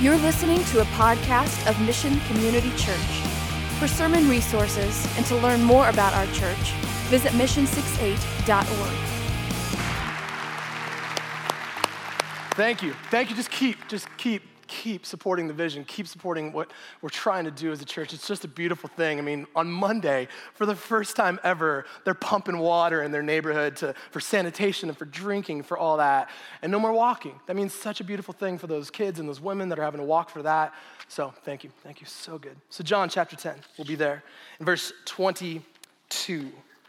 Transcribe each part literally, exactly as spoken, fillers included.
You're listening to a podcast of Mission Community Church. For sermon resources and to learn more about our church, visit mission sixty-eight dot org. Thank you. Thank you. Just keep, just keep, keep supporting the vision. Keep supporting what we're trying to do as a church. It's just a beautiful thing. I mean, on Monday, for the first time ever, they're pumping water in their neighborhood to, for sanitation and for drinking, for all that. And no more walking. That means such a beautiful thing for those kids and those women that are having to walk for that. So thank you. Thank you. So good. So John chapter ten, we'll be there. In verse twenty-two.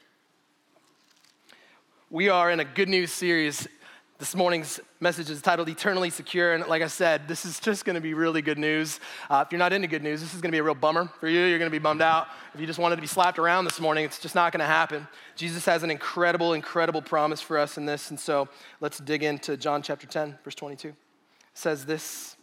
We are in a good news series. This morning's message is titled Eternally Secure, and like I said, this is just gonna be really good news. Uh, if you're not into good news, this is gonna be a real bummer for you. You're gonna be bummed out. If you just wanted to be slapped around this morning, it's just not gonna happen. Jesus has an incredible, incredible promise for us in this, and so let's dig into John chapter ten, verse twenty-two. It says this,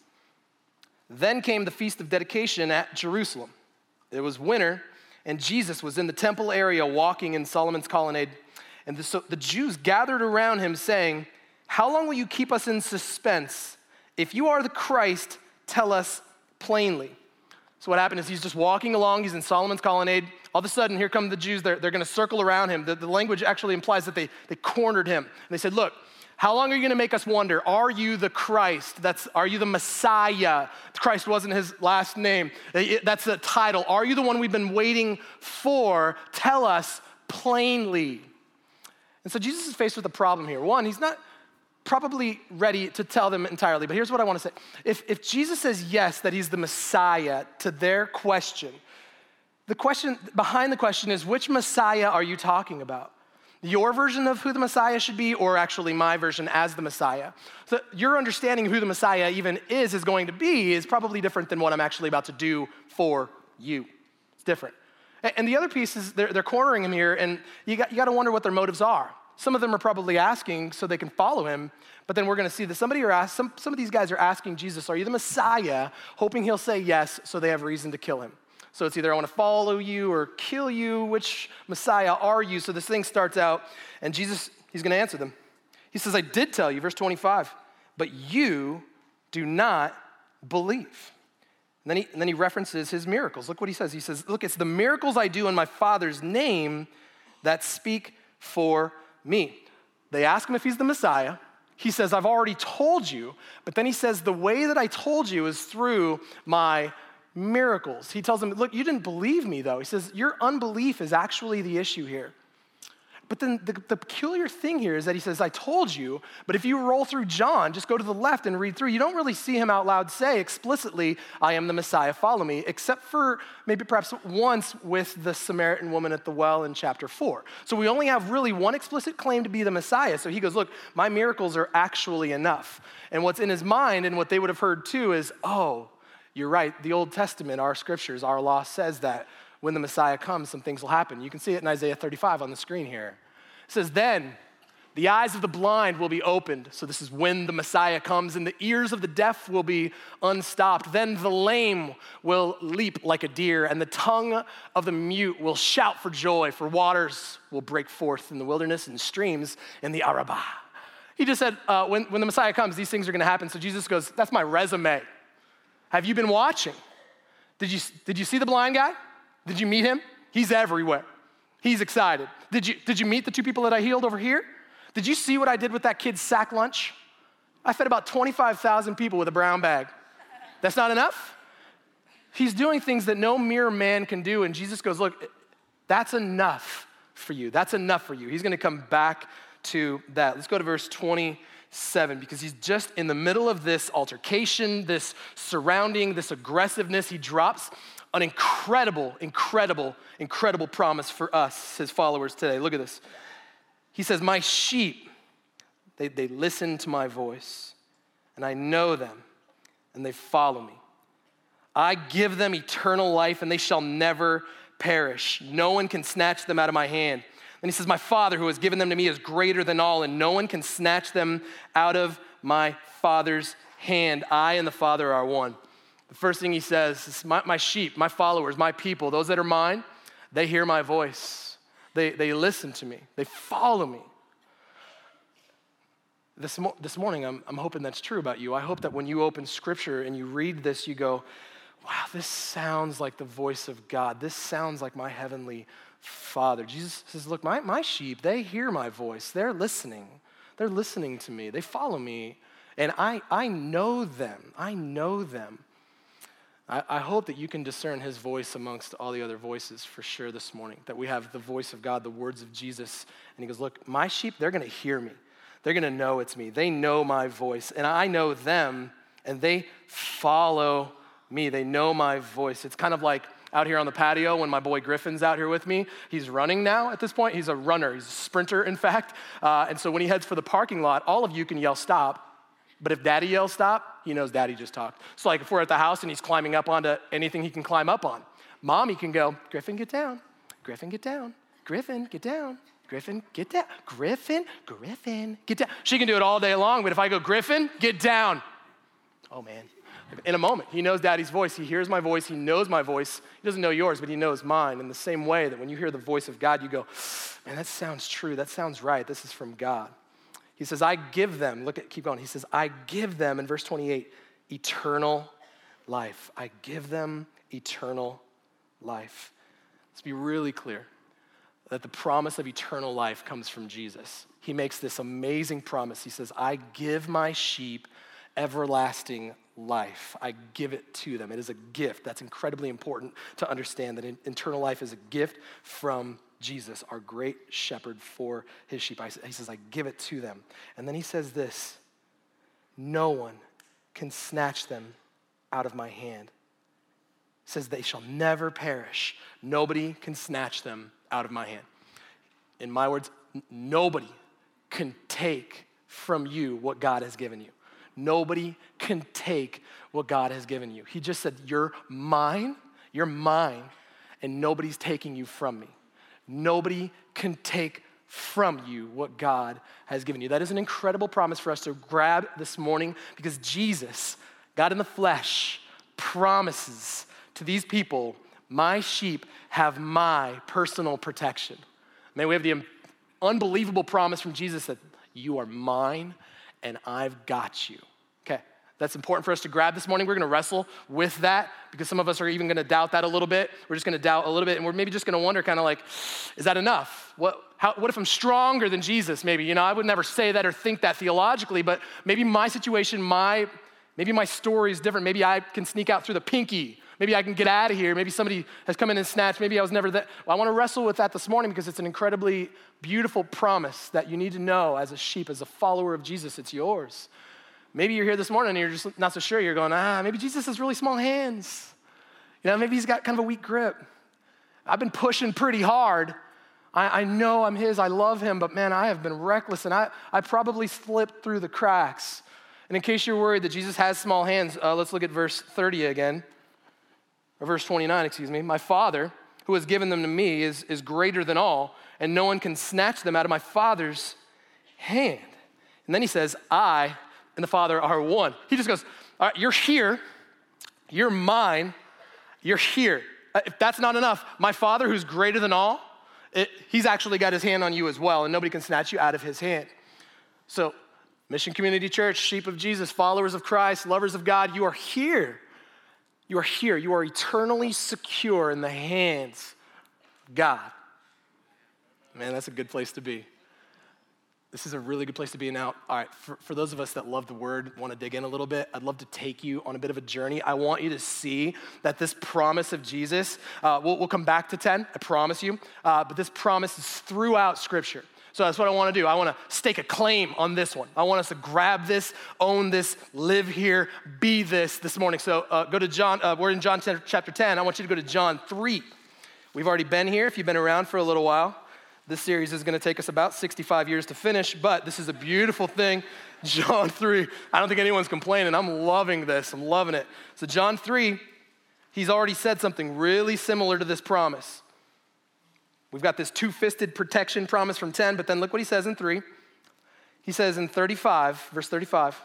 "Then came the feast of dedication at Jerusalem. It was winter, and Jesus was in the temple area walking in Solomon's colonnade, and the, so the Jews gathered around him saying, 'How long will you keep us in suspense? If you are the Christ, tell us plainly.'" So what happened is he's just walking along, he's in Solomon's colonnade. All of a sudden, here come the Jews, they're, they're gonna circle around him. The, the language actually implies that they, they cornered him. And they said, "Look, how long are you gonna make us wonder? Are you the Christ? That's, are you the Messiah?" Christ wasn't his last name. That's the title. "Are you the one we've been waiting for? Tell us plainly." And so Jesus is faced with a problem here. One, he's not probably ready to tell them entirely, but here's what I want to say. If, if Jesus says yes, that he's the Messiah to their question, the question behind the question is, which Messiah are you talking about? Your version of who the Messiah should be, or actually my version as the Messiah? So your understanding of who the Messiah even is, is going to be, is probably different than what I'm actually about to do for you. It's different. And the other piece is they're, they're cornering him here, and you got, you got to wonder what their motives are. Some of them are probably asking so they can follow him, but then we're going to see that somebody are asked, some, some of these guys are asking Jesus, "Are you the Messiah?" hoping he'll say yes, so they have reason to kill him. So it's either I want to follow you or kill you. Which Messiah are you? So this thing starts out, and Jesus, he's going to answer them. He says, "I did tell you," verse twenty-five, "but you do not believe." And then, he, and then he references his miracles. Look what he says. He says, "Look, it's the miracles I do in my Father's name that speak for me." They ask him if he's the Messiah. He says, "I've already told you." But then he says, "The way that I told you is through my miracles." He tells them, "Look, you didn't believe me though." He says, "Your unbelief is actually the issue here." But then the, the peculiar thing here is that he says, "I told you," but if you roll through John, just go to the left and read through, you don't really see him out loud say explicitly, "I am the Messiah, follow me," except for maybe perhaps once with the Samaritan woman at the well in chapter four. So we only have really one explicit claim to be the Messiah. So he goes, "Look, my miracles are actually enough." And what's in his mind and what they would have heard too is, "Oh, you're right, the Old Testament, our scriptures, our law says that when the Messiah comes, some things will happen." You can see it in Isaiah thirty-five on the screen here. It says, "Then the eyes of the blind will be opened." So this is when the Messiah comes, "and the ears of the deaf will be unstopped. Then the lame will leap like a deer, and the tongue of the mute will shout for joy, for waters will break forth in the wilderness and streams in the Arabah." He just said, uh, when, when the Messiah comes, these things are gonna happen. So Jesus goes, "That's my resume. Have you been watching? Did you, did you see the blind guy? Did you meet him? He's everywhere. He's excited. Did you, did you meet the two people that I healed over here? Did you see what I did with that kid's sack lunch? I fed about twenty-five thousand people with a brown bag. That's not enough?" He's doing things that no mere man can do, and Jesus goes, "Look, that's enough for you. That's enough for you." He's gonna come back to that. Let's go to verse twenty-seven, because he's just in the middle of this altercation, this surrounding, this aggressiveness. He drops an incredible, incredible, incredible promise for us, his followers today. Look at this. He says, "My sheep, they, they listen to my voice, and I know them, and they follow me. I give them eternal life, and they shall never perish. No one can snatch them out of my hand." Then he says, "My Father who has given them to me is greater than all, and no one can snatch them out of my Father's hand. I and the Father are one." The first thing he says is, my, my sheep, my followers, my people, those that are mine, they hear my voice. They, they listen to me. They follow me. this, mo- this morning, I'm, I'm hoping that's true about you. I hope that when you open Scripture and you read this, you go, wow, this sounds like the voice of God. This sounds like my heavenly Father. Jesus says, look, my, my sheep, they hear my voice. They're listening. They're listening to me. They follow me. And I, I know them. I know them. I, I hope that you can discern his voice amongst all the other voices for sure this morning, that we have the voice of God, the words of Jesus. And he goes, look, my sheep, they're going to hear me. They're going to know it's me. They know my voice. And I know them, and they follow me. They know my voice. It's kind of like out here on the patio when my boy Griffin's out here with me. He's running now at this point. He's a runner. He's a sprinter, in fact. Uh, and so when he heads for the parking lot, all of you can yell stop. But if daddy yells stop, he knows daddy just talked. So like if we're at the house and he's climbing up onto anything he can climb up on, mommy can go, Griffin, get down. Griffin, get down. Griffin, get down. Griffin, get down. Griffin, Griffin, get down. She can do it all day long, but if I go, Griffin, get down. Oh man. In a moment, he knows daddy's voice. He hears my voice. He knows my voice. He doesn't know yours, but he knows mine. In the same way that when you hear the voice of God, you go, man, that sounds true. That sounds right. This is from God. He says, I give them, look at, keep going. He says, I give them, in verse twenty-eight, eternal life. I give them eternal life. Let's be really clear that the promise of eternal life comes from Jesus. He makes this amazing promise. He says, I give my sheep everlasting life. I give it to them. It is a gift. That's incredibly important to understand, that eternal life is a gift from Jesus, our great shepherd for his sheep. He says, I give it to them. And then he says this, no one can snatch them out of my hand. He says they shall never perish. Nobody can snatch them out of my hand. In my words, nobody can take from you what God has given you. Nobody can take what God has given you. He just said, you're mine, you're mine, and nobody's taking you from me. Nobody can take from you what God has given you. That is an incredible promise for us to grab this morning, because Jesus, God in the flesh, promises to these people, my sheep have my personal protection. Man, we have the unbelievable promise from Jesus that you are mine and I've got you. Okay, that's important for us to grab this morning. We're gonna wrestle with that because some of us are even gonna doubt that a little bit. We're just gonna doubt a little bit, and we're maybe just gonna wonder kind of like, is that enough? What, how, what if I'm stronger than Jesus maybe? You know, I would never say that or think that theologically, but maybe my situation, my, maybe my story is different. Maybe I can sneak out through the pinky. Maybe I can get out of here. Maybe somebody has come in and snatched. Maybe I was never there. Well, I wanna wrestle with that this morning because it's an incredibly beautiful promise that you need to know as a sheep, as a follower of Jesus. It's yours. Maybe you're here this morning and you're just not so sure. You're going, ah, maybe Jesus has really small hands. You know, maybe he's got kind of a weak grip. I've been pushing pretty hard. I, I know I'm his, I love him, but man, I have been reckless and I, I probably slipped through the cracks. And in case you're worried that Jesus has small hands, uh, let's look at verse thirty again, or verse twenty-nine, excuse me. My Father, who has given them to me, is, is greater than all, and no one can snatch them out of my Father's hand. And then he says, I and the Father are one. He just goes, all right, you're here, you're mine, you're here. If that's not enough, my Father who's greater than all, it, he's actually got his hand on you as well, and nobody can snatch you out of his hand. So, Mission Community Church, sheep of Jesus, followers of Christ, lovers of God, you are here. You are here. You are eternally secure in the hands of God. Man, that's a good place to be. This is a really good place to be now. All right, for, for those of us that love the word, want to dig in a little bit, I'd love to take you on a bit of a journey. I want you to see that this promise of Jesus, uh, we'll, we'll come back to ten, I promise you, uh, but this promise is throughout Scripture. So that's what I want to do. I want to stake a claim on this one. I want us to grab this, own this, live here, be this this morning. So uh, go to John, uh, we're in John chapter ten. I want you to go to John three. We've already been here if you've been around for a little while. This series is going to take us about sixty-five years to finish, but this is a beautiful thing. John three, I don't think anyone's complaining. I'm loving this. I'm loving it. So John three, he's already said something really similar to this promise. We've got this two-fisted protection promise from ten, but then look what he says in three. He says in thirty-five, verse thirty-five,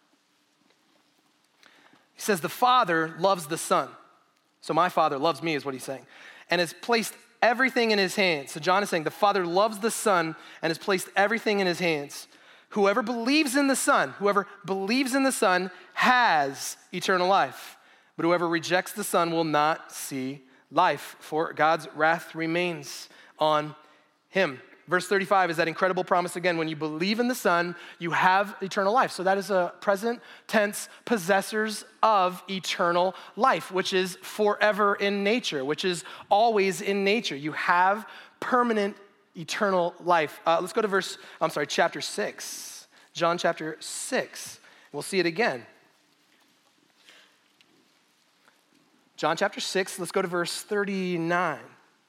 he says, the Father loves the Son. So my Father loves me is what he's saying, and has placed everything in his hands. So John is saying the Father loves the Son and has placed everything in his hands. Whoever believes in the Son, whoever believes in the Son has eternal life. But whoever rejects the Son will not see life, for God's wrath remains on him. Verse thirty-five is that incredible promise again. When you believe in the Son, you have eternal life. So that is a present tense possessors of eternal life, which is forever in nature, which is always in nature. You have permanent eternal life. Uh, let's go to verse, I'm sorry, chapter six. John chapter six. We'll see it again. John chapter six, let's go to verse thirty-nine.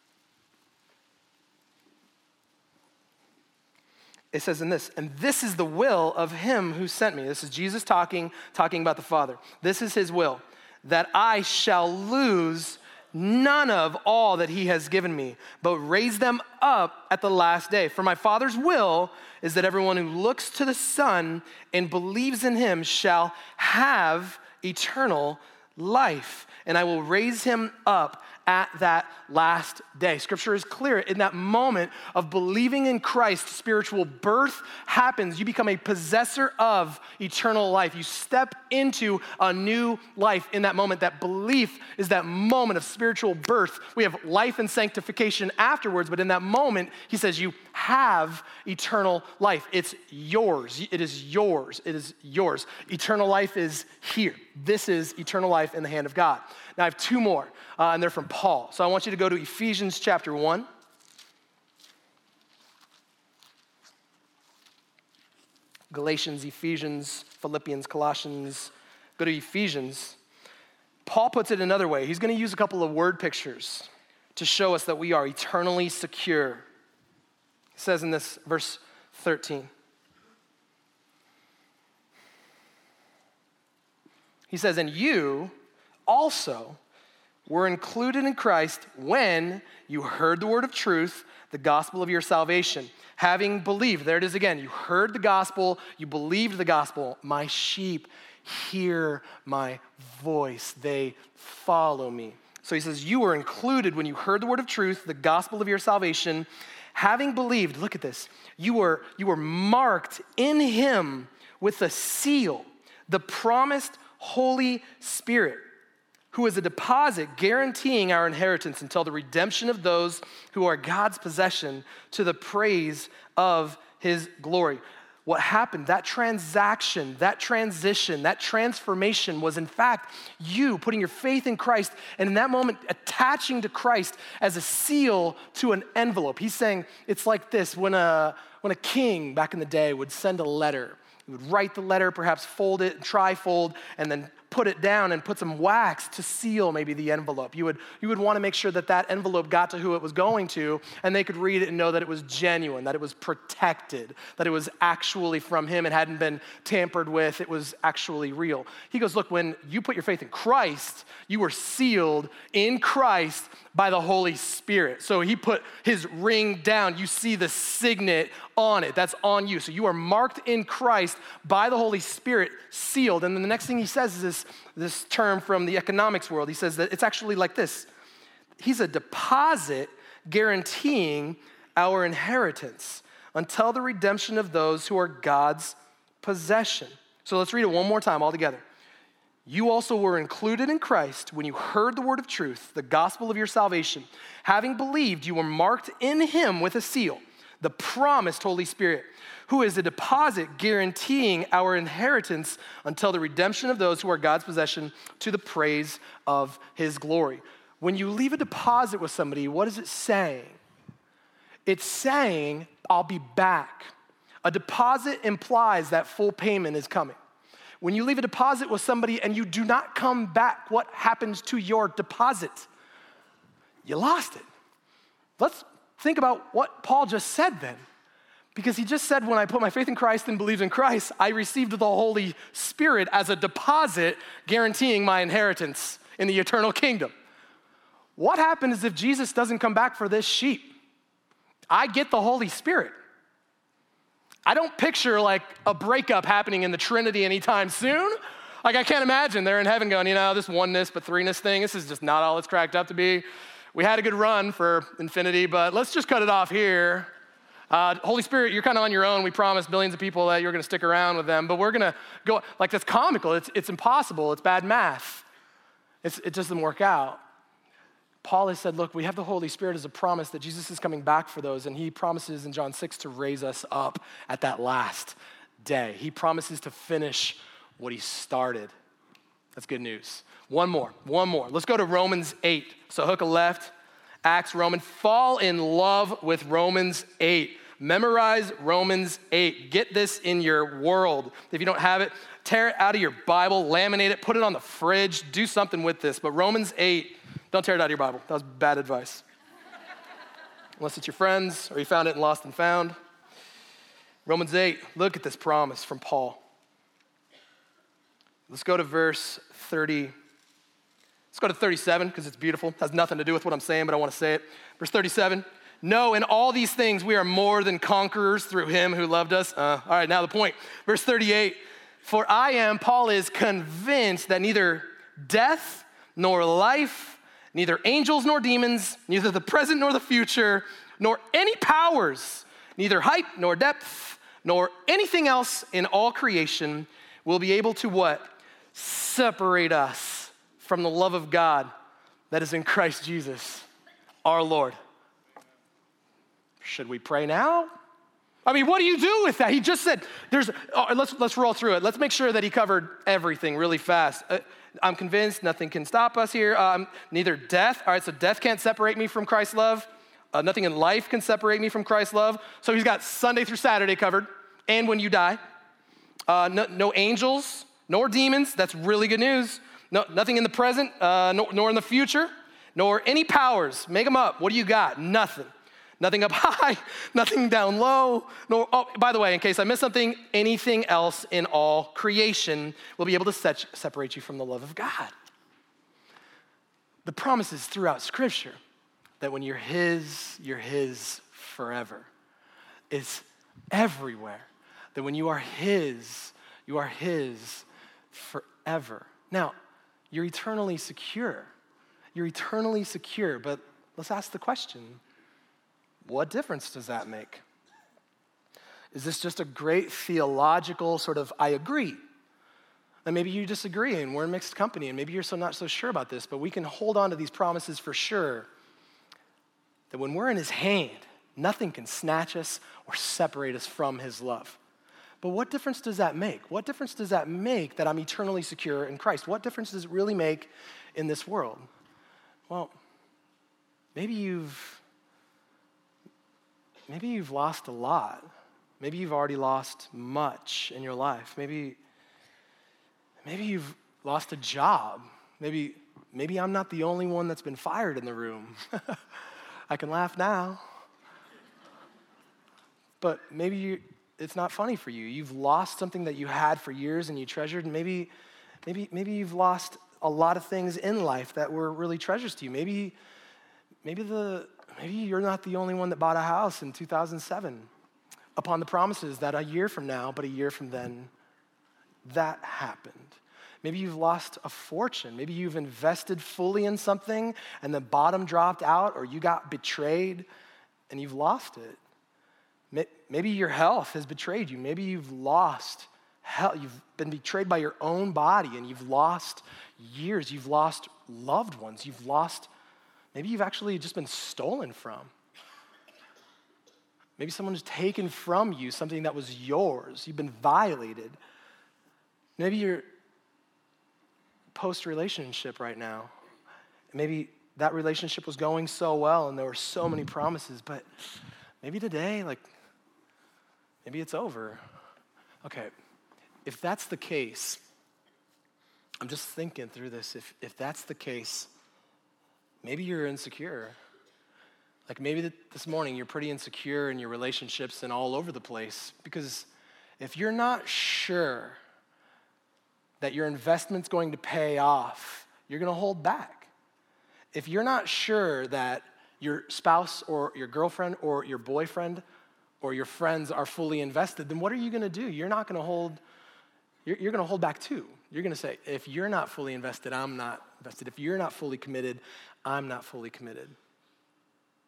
It says in this, and this is the will of him who sent me. This is Jesus talking, talking about the Father. This is his will, that I shall lose none of all that he has given me, but raise them up at the last day. For my Father's will is that everyone who looks to the Son and believes in him shall have eternal life, and I will raise him up at that last day. Scripture is clear. In that moment of believing in Christ, spiritual birth happens. You become a possessor of eternal life. You step into a new life in that moment. That belief is that moment of spiritual birth. We have life and sanctification afterwards, but in that moment, he says you have eternal life. It's yours. It is yours. It is yours. Eternal life is here. This is eternal life in the hand of God. Now, I have two more, uh, and they're from Paul. So I want you to go to Ephesians chapter one. Galatians, Ephesians, Philippians, Colossians. Go to Ephesians. Paul puts it another way. He's going to use a couple of word pictures to show us that we are eternally secure. He says in this verse thirteen. He says, and you also were included in Christ when you heard the word of truth, the gospel of your salvation. Having believed, there it is again, you heard the gospel, you believed the gospel. My sheep hear my voice, they follow me. So he says, you were included when you heard the word of truth, the gospel of your salvation. Having believed, look at this, you were, you were marked in him with a seal, the promised Holy Spirit, who is a deposit guaranteeing our inheritance until the redemption of those who are God's possession to the praise of his glory. What happened, that transaction, that transition, that transformation was in fact you putting your faith in Christ and in that moment attaching to Christ as a seal to an envelope. He's saying it's like this, when a, when a king back in the day would send a letter. He would write the letter, perhaps fold it, tri-fold, and then put it down and put some wax to seal maybe the envelope. You would, you would want to make sure that that envelope got to who it was going to, and they could read it and know that it was genuine, that it was protected, that it was actually from him, it hadn't been tampered with, it was actually real. He goes, look, when you put your faith in Christ, you were sealed in Christ by the Holy Spirit. So he put his ring down. You see the signet on it. That's on you. So you are marked in Christ by the Holy Spirit, sealed. And then the next thing he says is this, this term from the economics world. He says that it's actually like this. He's a deposit guaranteeing our inheritance until the redemption of those who are God's possession. So let's read it one more time all together. You also were included in Christ when you heard the word of truth, the gospel of your salvation. Having believed, you were marked in him with a seal, the promised Holy Spirit, who is a deposit guaranteeing our inheritance until the redemption of those who are God's possession to the praise of his glory. When you leave a deposit with somebody, what is it saying? It's saying, I'll be back. A deposit implies that full payment is coming. When you leave a deposit with somebody and you do not come back, what happens to your deposit? You lost it. Let's think about what Paul just said then. Because he just said, when I put my faith in Christ and believed in Christ, I received the Holy Spirit as a deposit guaranteeing my inheritance in the eternal kingdom. What happens if Jesus doesn't come back for this sheep? I get the Holy Spirit. I don't picture like a breakup happening in the Trinity anytime soon. Like I can't imagine they're in heaven going, you know, this oneness but threeness thing, this is just not all it's cracked up to be. We had a good run for infinity, but let's just cut it off here. Uh, Holy Spirit, you're kind of on your own. We promised millions of people that you're going to stick around with them, but we're going to go, like that's comical. It's, it's impossible. It's bad math. It's, it doesn't work out. Paul has said, look, we have the Holy Spirit as a promise that Jesus is coming back for those, and he promises in John six to raise us up at that last day. He promises to finish what he started. That's good news. One more, one more. Let's go to Romans eight. So hook a left, Acts, Romans. Fall in love with Romans eight. Memorize Romans eight. Get this in your world. If you don't have it, tear it out of your Bible, laminate it, put it on the fridge, do something with this. But Romans eight, don't tear it out of your Bible. That was bad advice. Unless it's your friends or you found it in Lost and Found. Romans eight, look at this promise from Paul. Let's go to verse thirty. Let's go to thirty-seven because it's beautiful. It has nothing to do with what I'm saying, but I want to say it. Verse thirty-seven. No, in all these things we are more than conquerors through him who loved us. Uh, all right, now the point. Verse thirty-eight. For I am, Paul is convinced that neither death nor life, neither angels nor demons, neither the present nor the future, nor any powers, neither height nor depth, nor anything else in all creation will be able to what? Separate us from the love of God that is in Christ Jesus, our Lord. Should we pray now? I mean, what do you do with that? He just said, "There's." Oh, let's let's roll through it. Let's make sure that he covered everything really fast. Uh, I'm convinced nothing can stop us here. Um, neither death. All right, so death can't separate me from Christ's love. Uh, nothing in life can separate me from Christ's love. So he's got Sunday through Saturday covered, and when you die. Uh, no, no angels, nor demons. That's really good news. No, nothing in the present, uh, nor, nor in the future, nor any powers. Make them up. What do you got? Nothing. Nothing up high, nothing down low. Nor, oh, by the way, in case I missed something, anything else in all creation will be able to set, separate you from the love of God. The promise is throughout Scripture that when you're his, you're his forever. It's everywhere. That when you are his, you are his forever. Now, you're eternally secure. You're eternally secure, but let's ask the question, what difference does that make? Is this just a great theological sort of, I agree? And maybe you disagree and we're in mixed company and maybe you're so not so sure about this, but we can hold on to these promises for sure that when we're in his hand, nothing can snatch us or separate us from his love. But what difference does that make? What difference does that make that I'm eternally secure in Christ? What difference does it really make in this world? Well, maybe you've maybe you've lost a lot. Maybe you've already lost much in your life. Maybe maybe you've lost a job. Maybe maybe I'm not the only one that's been fired in the room. I can laugh now. But maybe you it's not funny for you. You've lost something that you had for years and you treasured, and maybe, maybe, maybe you've lost a lot of things in life that were really treasures to you. Maybe, maybe the maybe you're not the only one that bought a house in two thousand seven upon the promises that a year from now, but a year from then, that happened. Maybe you've lost a fortune. Maybe you've invested fully in something and the bottom dropped out, or you got betrayed and you've lost it. Maybe your health has betrayed you. Maybe you've lost health. You've been betrayed by your own body and you've lost years. You've lost loved ones. You've lost, maybe you've actually just been stolen from. Maybe someone has taken from you something that was yours. You've been violated. Maybe you're post-relationship right now. Maybe that relationship was going so well and there were so many promises, but maybe today, like, maybe it's over. Okay, if that's the case, I'm just thinking through this. If if that's the case, maybe you're insecure. Like maybe this morning you're pretty insecure in your relationships and all over the place, because if you're not sure that your investment's going to pay off, you're going to hold back. If you're not sure that your spouse or your girlfriend or your boyfriend or your friends are fully invested, then what are you going to do? You're not going to hold, you're, you're going to hold back too. You're going to say, if you're not fully invested, I'm not invested. If you're not fully committed, I'm not fully committed.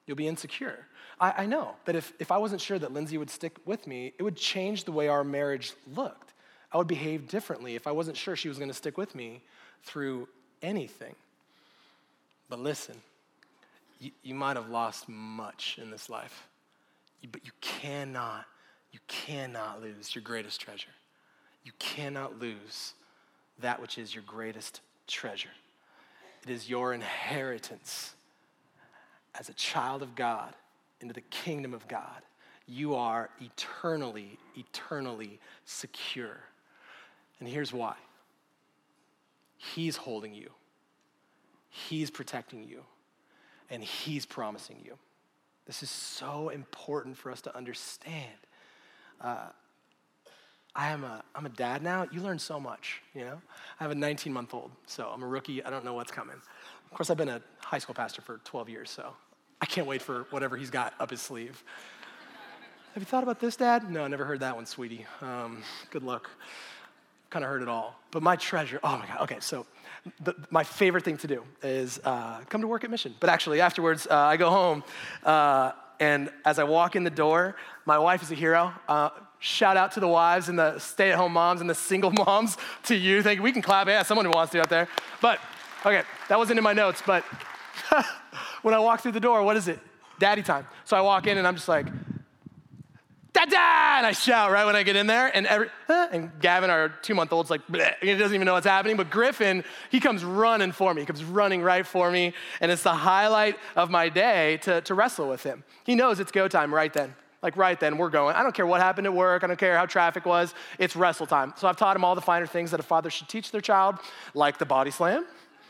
You'll be insecure. I, I know that if, if I wasn't sure that Lindsay would stick with me, it would change the way our marriage looked. I would behave differently if I wasn't sure she was going to stick with me through anything. But listen, you, you might have lost much in this life, but you cannot, you cannot lose your greatest treasure. You cannot lose that which is your greatest treasure. It is your inheritance as a child of God into the kingdom of God. You are eternally, eternally secure. And here's why. He's holding you. He's protecting you. And he's promising you. This is so important for us to understand. Uh, I am a, I'm a dad now. You learn so much, you know? I have a nineteen-month-old, so I'm a rookie. I don't know what's coming. Of course, I've been a high school pastor for twelve years, so I can't wait for whatever he's got up his sleeve. Have you thought about this, Dad? No, I never heard that one, sweetie. Um, good luck. Kind of heard it all. But my treasure, oh my God, okay, so the, my favorite thing to do is uh, come to work at Mission. But actually, afterwards, uh, I go home, uh, and as I walk in the door, my wife is a hero. Uh, shout out to the wives and the stay-at-home moms and the single moms to you. Thank you. We can clap. Yeah, someone who wants to out there. But, okay, that wasn't in my notes, but when I walk through the door, what is it? Daddy time. So I walk in, and I'm just like, Dada! And I shout right when I get in there, and every, and Gavin, our two-month-old's like, bleh, he doesn't even know what's happening, but Griffin, he comes running for me. He comes running right for me, and it's the highlight of my day to, to wrestle with him. He knows it's go time right then. Like right then, we're going. I don't care what happened at work. I don't care how traffic was. It's wrestle time. So I've taught him all the finer things that a father should teach their child, like the body slam,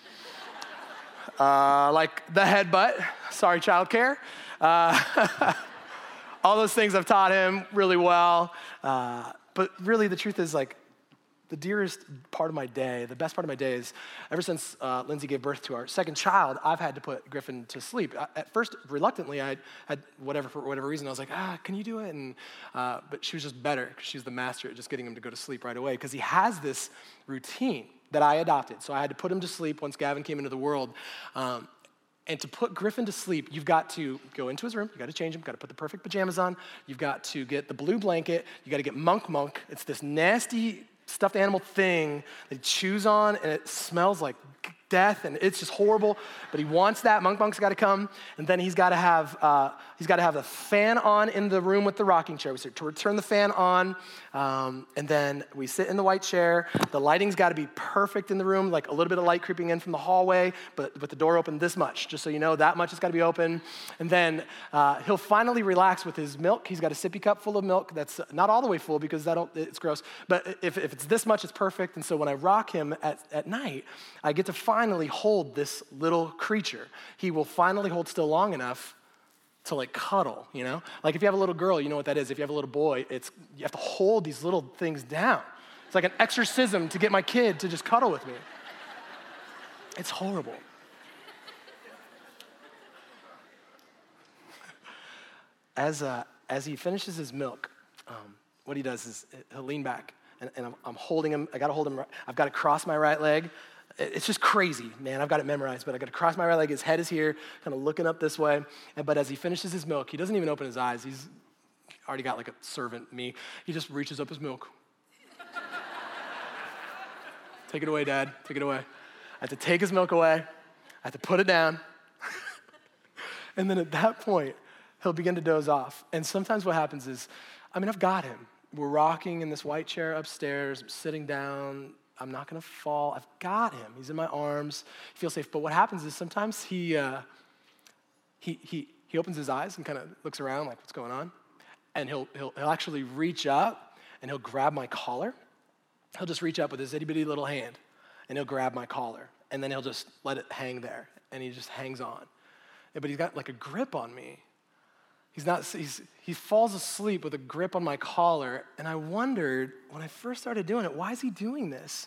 uh, like the headbutt. Sorry, childcare. Uh, all those things I've taught him really well. Uh, but really, the truth is, like, the dearest part of my day, the best part of my day is ever since uh, Lindsay gave birth to our second child, I've had to put Griffin to sleep. At first, reluctantly, I had whatever, for whatever reason, I was like, ah, can you do it? And uh, but she was just better because she was the master at just getting him to go to sleep right away because he has this routine that I adopted. So I had to put him to sleep once Gavin came into the world. Um, And to put Griffin to sleep, you've got to go into his room, you've got to change him, you've got to put the perfect pajamas on, you've got to get the blue blanket, you got to get Monk Monk. It's this nasty stuffed animal thing that he chews on, and it smells like death, and it's just horrible. But he wants that. Monk Monk's got to come, and then he's got to have uh, he's got to have the fan on in the room with the rocking chair. We start to turn the fan on, um, and then we sit in the white chair. The lighting's got to be perfect in the room, like a little bit of light creeping in from the hallway, but with the door open this much, just so you know, that much has got to be open. And then uh, he'll finally relax with his milk. He's got a sippy cup full of milk that's not all the way full because that'll it's gross. But if, if it's this much, it's perfect. And so when I rock him at, at night, I get to finally hold this little creature. He will finally hold still long enough to like cuddle, you know? Like if you have a little girl, you know what that is. If you have a little boy, it's you have to hold these little things down. It's like an exorcism to get my kid to just cuddle with me. It's horrible. As uh, as he finishes his milk, um, what he does is he'll lean back, and, and I'm, I'm holding him. I got to hold him. I've got to cross my right leg. It's just crazy, man. I've got it memorized, but I got to cross my right leg. His head is here, kind of looking up this way. And, but as he finishes his milk, he doesn't even open his eyes. He's already got like a servant, me. He just reaches up his milk. Take it away, Dad. Take it away. I have to take his milk away. I have to put it down. And then at that point, he'll begin to doze off. And sometimes what happens is, I mean, I've got him. We're rocking in this white chair upstairs, I'm sitting down. I'm not gonna fall. I've got him. He's in my arms. He feels safe. But what happens is sometimes he uh, he he he opens his eyes and kind of looks around like, what's going on? And he'll he'll he'll actually reach up and he'll grab my collar. He'll just reach up with his itty bitty little hand and he'll grab my collar and then he'll just let it hang there and he just hangs on. But he's got like a grip on me. He's not, he's, he falls asleep with a grip on my collar, and I wondered, when I first started doing it, why is he doing this?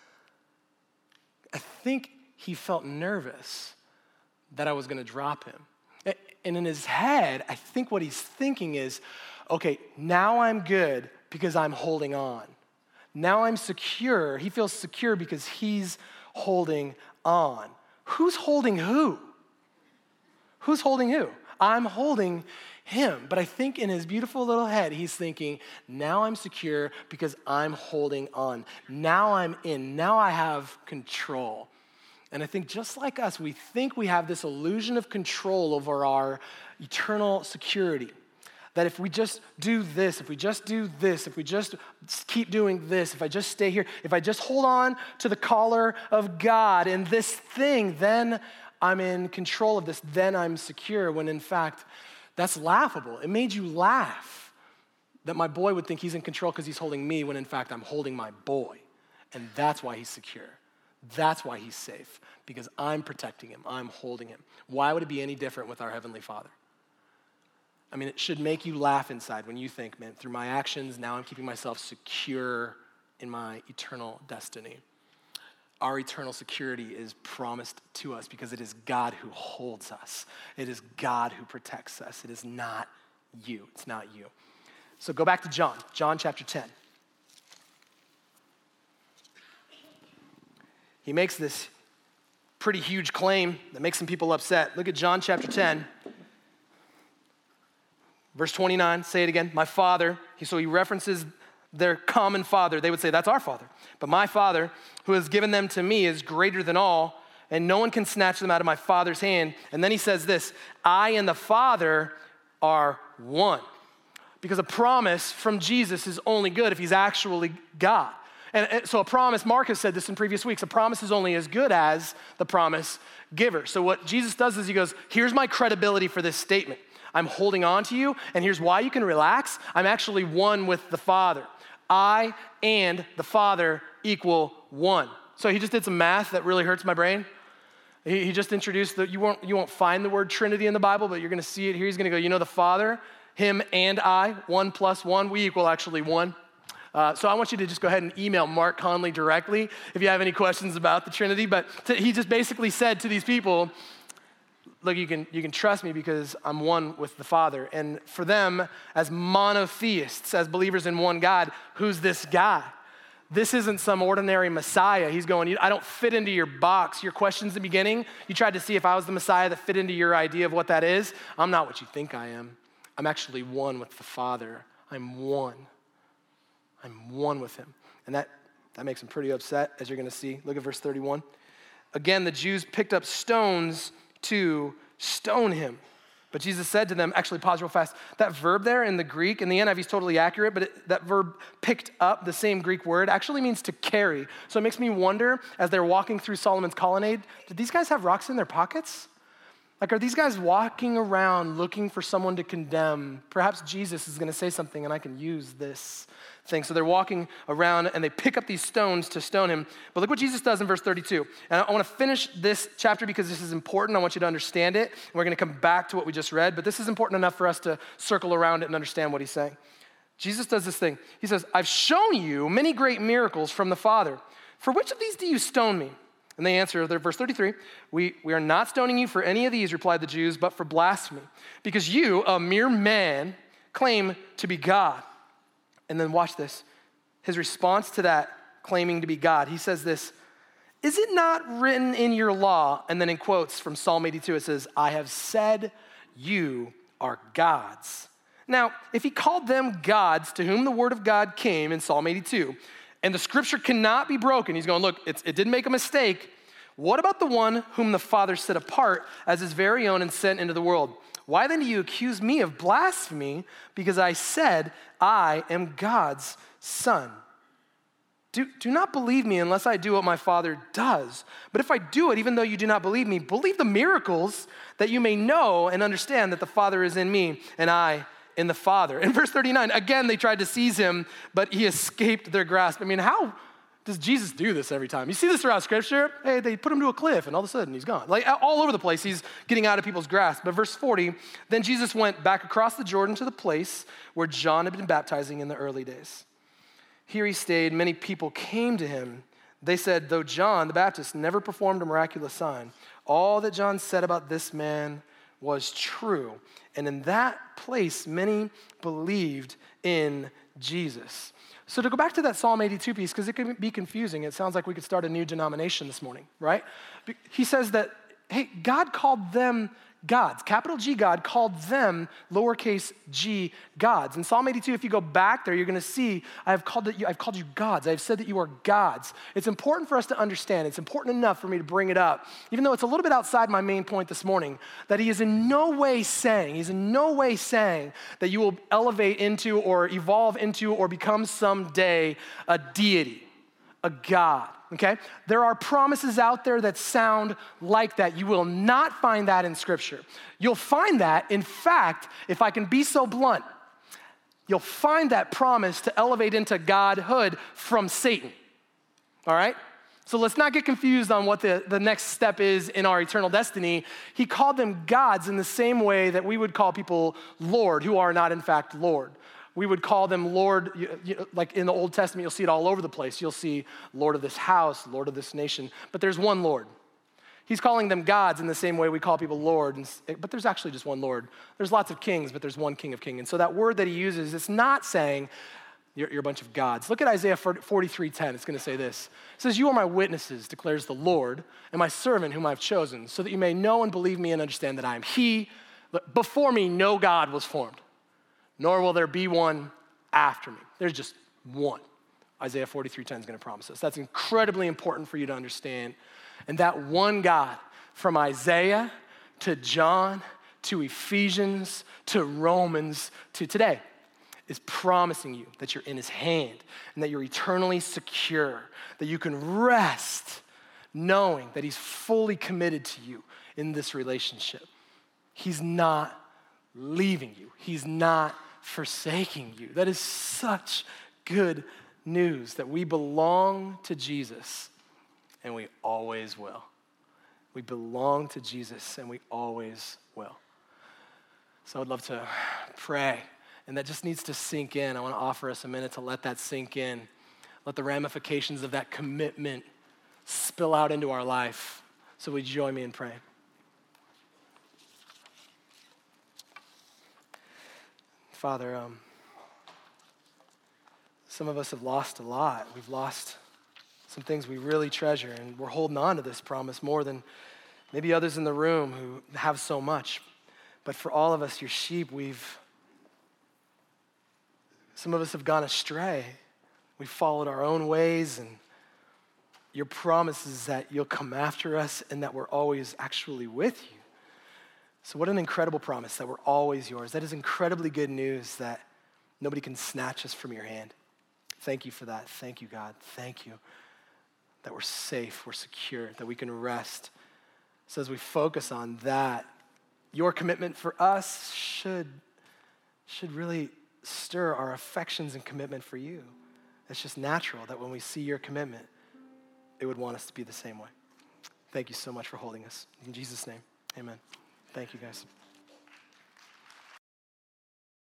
I think he felt nervous that I was gonna drop him. And in his head, I think what he's thinking is, okay, now I'm good because I'm holding on. Now I'm secure. He feels secure because he's holding on. Who's holding who? Who's holding who? I'm holding him. But I think in his beautiful little head, he's thinking, now I'm secure because I'm holding on. Now I'm in. Now I have control. And I think just like us, we think we have this illusion of control over our eternal security. That if we just do this, if we just do this, if we just keep doing this, if I just stay here, if I just hold on to the collar of God in this thing, then I'm in control of this, then I'm secure, when in fact, that's laughable. It made you laugh that my boy would think he's in control because he's holding me, when in fact I'm holding my boy. And that's why he's secure. That's why he's safe, because I'm protecting him, I'm holding him. Why would it be any different with our Heavenly Father? I mean, it should make you laugh inside when you think, man, through my actions, now I'm keeping myself secure in my eternal destiny. Our eternal security is promised to us because it is God who holds us. It is God who protects us. It is not you. It's not you. So go back to John, John chapter ten. He makes this pretty huge claim that makes some people upset. Look at John chapter ten. Verse twenty-nine, say it again. My Father, so he references their common Father. They would say, that's our Father. But my Father, who has given them to me, is greater than all, and no one can snatch them out of my Father's hand. And then he says this, I and the Father are one. Because a promise from Jesus is only good if he's actually God. And so a promise, Mark has said this in previous weeks, a promise is only as good as the promise giver. So what Jesus does is he goes, here's my credibility for this statement. I'm holding on to you, and here's why you can relax. I'm actually one with the Father. I and the Father equal one. So he just did some math that really hurts my brain. He, he just introduced that you won't, you won't find the word Trinity in the Bible, but you're gonna see it here. He's gonna go, you know the Father, him and I, one plus one, we equal actually one. Uh, so I want you to just go ahead and email Mark Conley directly if you have any questions about the Trinity. But to, he just basically said to these people, look, you can, you can trust me because I'm one with the Father. And for them, as monotheists, as believers in one God, who's this guy? This isn't some ordinary Messiah. He's going, I don't fit into your box. Your questions at the beginning, you tried to see if I was the Messiah that fit into your idea of what that is. I'm not what you think I am. I'm actually one with the Father. I'm one. I'm one with him. And that, that makes him pretty upset, as you're going to see. Look at verse thirty-one. Again, the Jews picked up stones to stone him. But Jesus said to them, actually pause real fast, that verb there in the Greek, in the N I V is totally accurate, but it, that verb picked up, the same Greek word, actually means to carry. So it makes me wonder, as they're walking through Solomon's colonnade, did these guys have rocks in their pockets? Like, are these guys walking around looking for someone to condemn? Perhaps Jesus is gonna say something and I can use this thing. So they're walking around and they pick up these stones to stone him. But look what Jesus does in verse thirty-two. And I wanna finish this chapter because this is important. I want you to understand it. And we're gonna come back to what we just read, but this is important enough for us to circle around it and understand what he's saying. Jesus does this thing. He says, I've shown you many great miracles from the Father. For which of these do you stone me? And they answer, verse thirty-three, we, we are not stoning you for any of these, replied the Jews, but for blasphemy, because you, a mere man, claim to be God. And then watch this. His response to that claiming to be God, he says this, is it not written in your law? And then in quotes from Psalm eighty-two, it says, I have said you are gods. Now, if he called them gods to whom the word of God came in Psalm eighty-two, and the scripture cannot be broken, he's going, look, it's, it didn't make a mistake. What about the one whom the Father set apart as his very own and sent into the world? Why then do you accuse me of blasphemy because I said I am God's son? Do, do not believe me unless I do what my Father does. But if I do it, even though you do not believe me, believe the miracles that you may know and understand that the Father is in me and I in the Father. In verse thirty-nine, again, they tried to seize him, but he escaped their grasp. I mean, how does Jesus do this every time? You see this throughout Scripture. Hey, they put him to a cliff, and all of a sudden, he's gone. Like, all over the place, he's getting out of people's grasp. But verse forty, then Jesus went back across the Jordan to the place where John had been baptizing in the early days. Here he stayed. Many people came to him. They said, though John the Baptist never performed a miraculous sign, all that John said about this man was true. And in that place, many believed in Jesus. So to go back to that Psalm eighty-two piece, because it can be confusing. It sounds like we could start a new denomination this morning, right? He says that, hey, God called them gods. Capital G God called them, lowercase g, gods. In Psalm eighty-two, if you go back there, you're going to see I have called it, I've called you gods. I have said that you are gods. It's important for us to understand. It's important enough for me to bring it up, even though it's a little bit outside my main point this morning, that he is in no way saying, he's in no way saying that you will elevate into or evolve into or become someday a deity, a god. Okay? There are promises out there that sound like that. You will not find that in Scripture. You'll find that, in fact, if I can be so blunt, you'll find that promise to elevate into godhood from Satan. All right? So let's not get confused on what the, the next step is in our eternal destiny. He called them gods in the same way that we would call people Lord, who are not, in fact, Lord. We would call them Lord, you, you, like in the Old Testament, you'll see it all over the place. You'll see Lord of this house, Lord of this nation, but there's one Lord. He's calling them gods in the same way we call people Lord, and, but there's actually just one Lord. There's lots of kings, but there's one King of Kings. And so that word that he uses, it's not saying you're, you're a bunch of gods. Look at Isaiah forty-three ten. It's going to say this. It says, you are my witnesses, declares the Lord, and my servant whom I've chosen, so that you may know and believe me and understand that I am he. Before me, no God was formed, nor will there be one after me. There's just one. Isaiah forty-three ten is going to promise us. That's incredibly important for you to understand. And that one God, from Isaiah to John to Ephesians to Romans to today, is promising you that you're in his hand and that you're eternally secure, that you can rest knowing that he's fully committed to you in this relationship. He's not leaving you. He's not forsaking you. That is such good news that we belong to Jesus and we always will. We belong to Jesus and we always will. So I'd love to pray, and that just needs to sink in. I want to offer us a minute to let that sink in. Let the ramifications of that commitment spill out into our life. So would you join me in praying? Father, um, some of us have lost a lot. We've lost some things we really treasure, and we're holding on to this promise more than maybe others in the room who have so much. But for all of us, your sheep, we've, some of us have gone astray. We've followed our own ways, and your promise is that you'll come after us and that we're always actually with you. So what an incredible promise that we're always yours. That is incredibly good news that nobody can snatch us from your hand. Thank you for that. Thank you, God. Thank you that we're safe, we're secure, that we can rest. So as we focus on that, your commitment for us should, should really stir our affections and commitment for you. It's just natural that when we see your commitment, it would want us to be the same way. Thank you so much for holding us. In Jesus' name, amen. Thank you, guys.